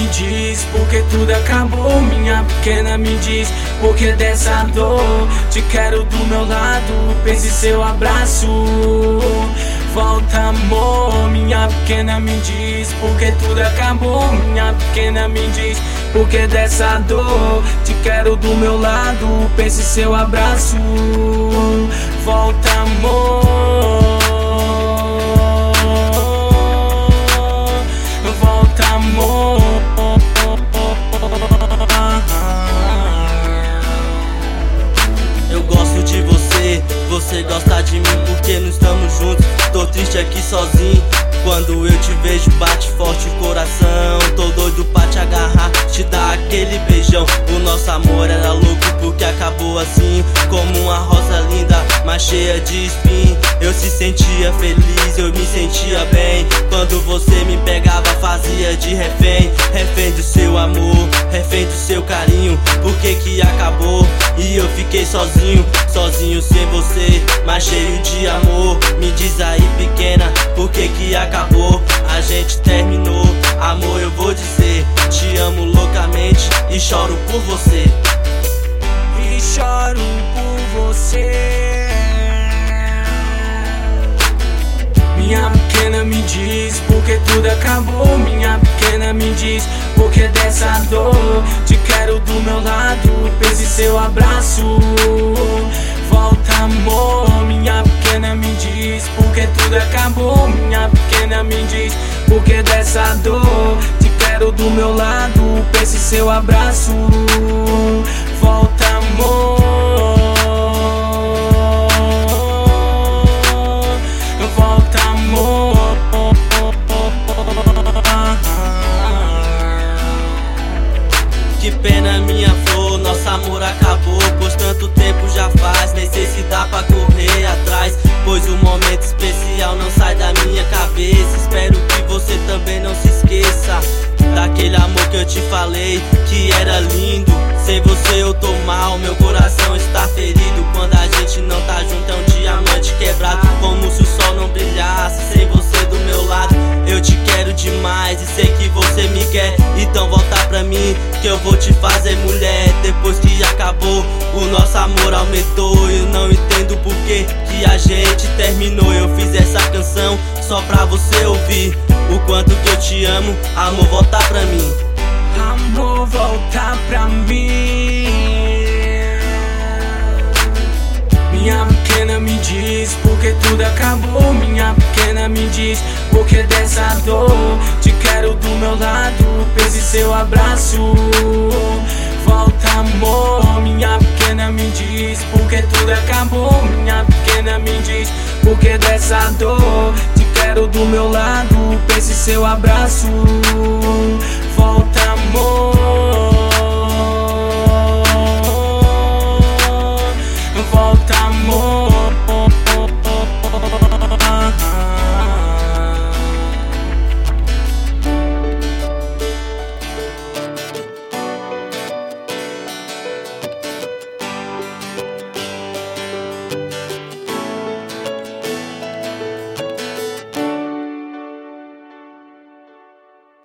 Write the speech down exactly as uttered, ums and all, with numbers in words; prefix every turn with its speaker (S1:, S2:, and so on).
S1: diz porque tudo acabou. Minha pequena me diz porque dessa dor. Te quero do meu lado, pense seu abraço. Volta amor, minha pequena me diz porque tudo acabou. Minha pequena me diz porque dessa dor. Te quero do meu lado, pense seu abraço. Volta amor, volta amor.
S2: Eu gosto de você, você gosta de mim porque não estamos juntos. Tô triste aqui sozinho, quando eu te vejo bate forte o coração. Tô doido pra te agarrar, te dar aquele beijão. O nosso amor era louco porque acabou assim, como uma rosa linda, mas cheia de espinho. Eu se sentia feliz, eu me sentia bem, quando você me pegava fazia de refém. Refém do seu amor, refém do seu carinho. Por que que acabou e eu fiquei sozinho? Sozinho sem você, mas cheio de amor. Me diz aí pequena, por que que acabou? A gente terminou, amor eu vou dizer. Te amo loucamente e choro por você.
S1: E choro por você. Minha pequena me diz porque tudo acabou. Minha pequena me diz porque dessa dor. Te quero do meu lado, pense seu abraço. Volta amor, minha pequena me diz porque tudo acabou. Minha pequena me diz porque dessa dor. Te quero do meu lado, pense seu abraço. Volta amor, volta amor.
S2: Que pena minha flor, nosso amor acabou, pois tanto tempo já faz. Nem sei se dá pra correr atrás, pois o momento especial não sai da minha cabeça. Espero que você também não se esqueça daquele amor que eu te falei, que era lindo. Sem você eu tô mal, meu coração está ferido. Quando a gente não tá junto é um diamante quebrado, como se o sol não brilhasse sem você do meu lado. Eu te quero demais e sei que você me quer, então volta pra mim que eu vou te fazer mulher. Depois que acabou, o nosso amor aumentou. Eu não entendo por que que a gente terminou. Eu fiz essa canção só pra você ouvir o quanto que eu te amo. Amor, volta pra mim.
S1: Amor, volta pra mim. Minha pequena me diz porque tudo acabou. Minha pequena me diz porque dessa dor. Te quero do meu lado, pense seu abraço. Volta amor, minha pequena me diz porque tudo acabou. Minha pequena me diz porque dessa dor. Te quero do meu lado, pense seu abraço. Volta amor.